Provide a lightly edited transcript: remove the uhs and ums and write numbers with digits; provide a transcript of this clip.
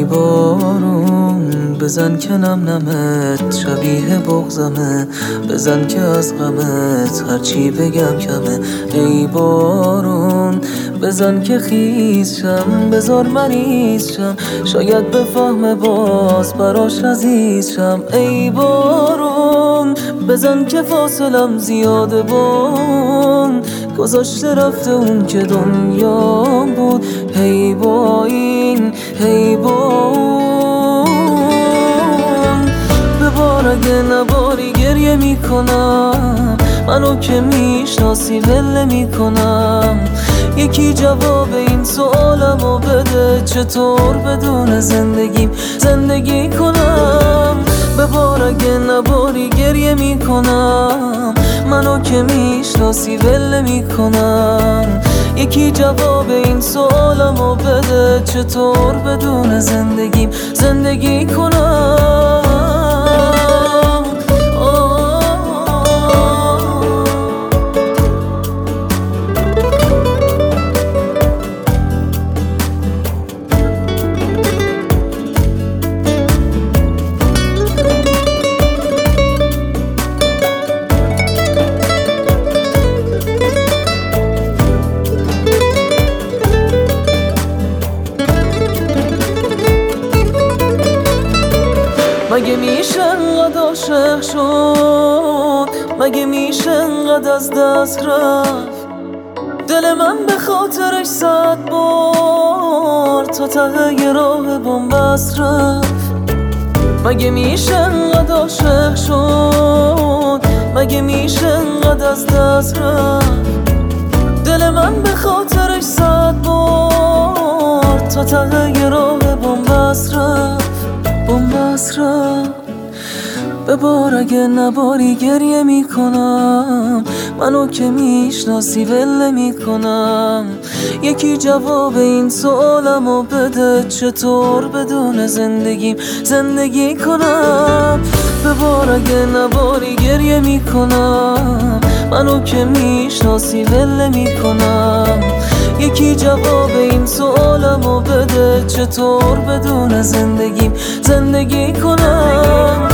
ای بارون بزن که نم نمت شبیه بغضمه، بزن که از غمت هرچی بگم کمه. ای بارون بزن که خیز شم، بذار مریض شم، شاید بفهمه باز براش عزیز شم. ای بارون بزن که فاصلم زیاده بون، گذاشته رفته اون که دنیا بود. هی با این هی با ببار اگه نباری گریه میکنم، منو که میشناسی ول میکنم. یکی جواب این سوالمو بده، چطور بدون زندگی کنم؟ ببار اگه نباری گریه میکنم، منو که میشناسی ول میکنم. یکی جواب این سوالمو بده، چطور بدون زندگی کنم؟ مگه میشه انقدر عاشق شد؟ مگه میشه انقدر از دست رفت؟ دل من به خاطرش 100 بار تا ته راه بن‌بست رفت. مگه میشه انقدر عاشق شد؟ مگه میشه انقدر از دست رفت؟ دل من به خاطرش 100 بار تا ته راه بن‌بست رفت. ببار اگه نباری گریه میکنم، منو که میشناسی ول میکنم. یکی جواب این سوالمو بده، چطور بدون زندگی کنم؟ ببار اگه نباری گریه میکنم، منو که میشناسی ول میکنم. یکی جواب این سوالمو بده، چطور بدون زندگی کنم؟